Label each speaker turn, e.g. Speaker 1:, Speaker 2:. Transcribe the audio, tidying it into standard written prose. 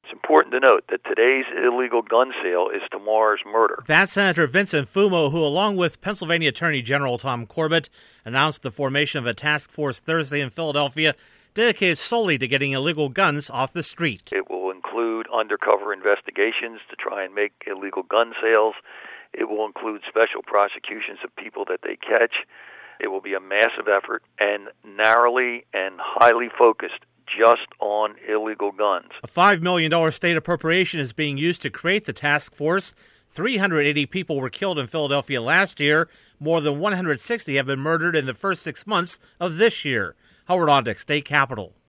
Speaker 1: It's important to note that today's illegal gun sale is tomorrow's murder.
Speaker 2: That's Senator Vincent Fumo, who, along with Pennsylvania Attorney General Tom Corbett, announced the formation of a task force Thursday in Philadelphia dedicated solely to getting illegal guns off the street.
Speaker 1: It will include undercover investigations to try and make illegal gun sales. It will include special prosecutions of people that they catch. It will be a massive effort and narrowly and highly focused just on illegal guns.
Speaker 2: A $5 million state appropriation is being used to create the task force. 380 people were killed in Philadelphia last year. More than 160 have been murdered in the first 6 months of this year. Howard Ondick, State Capitol.